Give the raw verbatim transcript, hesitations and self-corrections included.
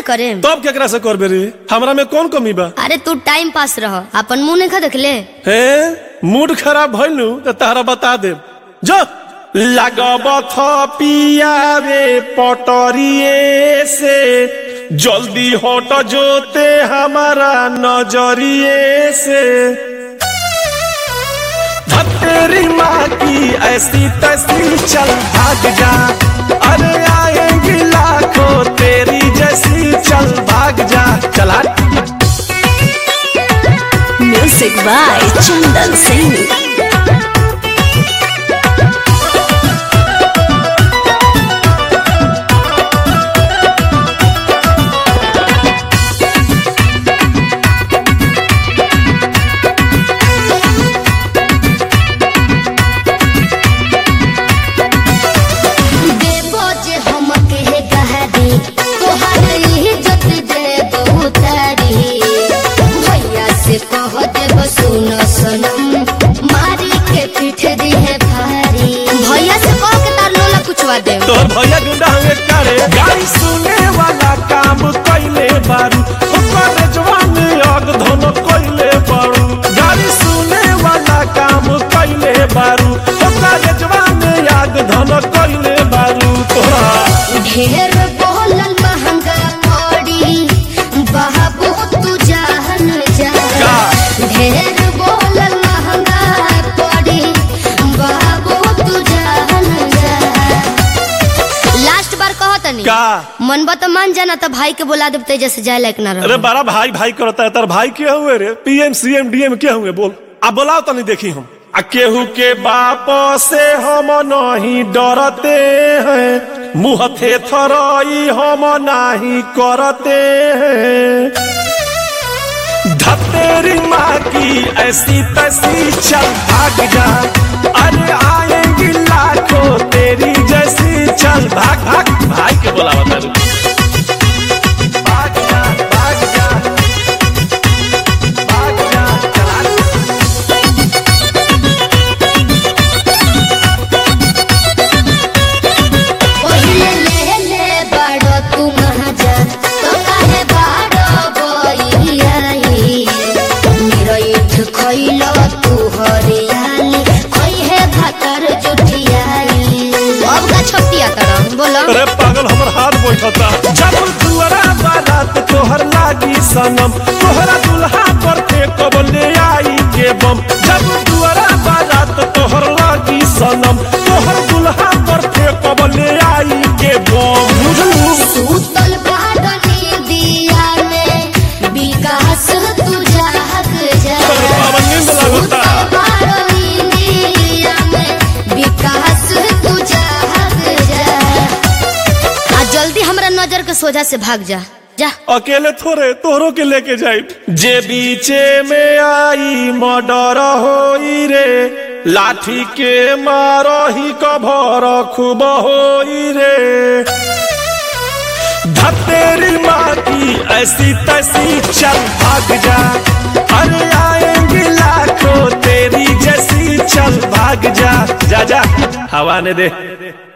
करे। तब केकरा से करबे रे? हमरा में कौन कमी बा? अरे तू टाइम पास रह, अपन मुंह नहीं खा देख ले। हे मूड खराब भइलू तो तारा बता दे जो लगब थ पियावे पटरिए से जल्दी हट जोते हमारा नजरिए से। तेरी माँ की ऐसी तैसी चल भाग जा, अरे आएंगी लाखों तेरी जैसी चल भाग जा। चला म्यूजिक बाय चंदन सिंह। तोर भैया गुंडा हमें करे गाड़ी सुने वाला काम कइले बारू, ओकर जवान आग धन कइले बारू। गाड़ी सुने वाला काम कइले बारू, ओकर जवान आग धन कइले बारू। तोरा ढेर बोलल महंगा पड़ी बाबू तू जान जा। ढेर बोलल महंगा पड़ी बाबू तू जान जा। लास्ट बार कहो तनी का मन बा तो मान जाना, तो भाई के बोला देब तेज से जाए लायक ना रह। अरे बड़ा भाई भाई करता है, तार भाई क्या हुए रे? पीएम सीएम डीएम क्या हुए बोल? आ बोलाओ तनी देखी हम। आ केहू के बाप से हम नहीं डरते हैं, मुँह थे थरई हम नहीं करते हैं। धतेरी माँ की ऐसी तैसी चल भाग जा, अरे आएंगी लाखों तेरी जैसी चल भाग भाग। भाई के बोला बता भाग जा भाग जा भाग जा। चला ओहिले ले ले बड़ो तू महाजा, तो काहे बड़ो बोइयाई। निरईठ खइलो तू हरियाली, खोई है भातर जुठियाई। अब का छपटिया तरह बोलो। अरे पागल हमर हाथ बैठता। जब दुआरा बारात तोहर लागी सनम, तोहरा दुल्हा पर थे कब ले आई के बम। जब दुआरा बारात तोहर लागी सनम, तोहर दुल्हा पर थे कब ले आई के बम। सूतल बाडनी दिया में विकास तू जाग जा। सूतल बाडनी दिया में विकास तू जाग जा। आ जल्दी हमरा नजर के सोझा से भाग जा जा। अकेले थोड़े तोहरों के लेके जाई। जे बीचे में आई मर्डर होई रे, लाठी के मारो ही कभर खूब होई रे। धतेरी माँ की ऐसी तैसी चल भाग जा, अरे आएंगी लाखों तेरी जैसी चल भाग जा। जा जा हवा ने दे।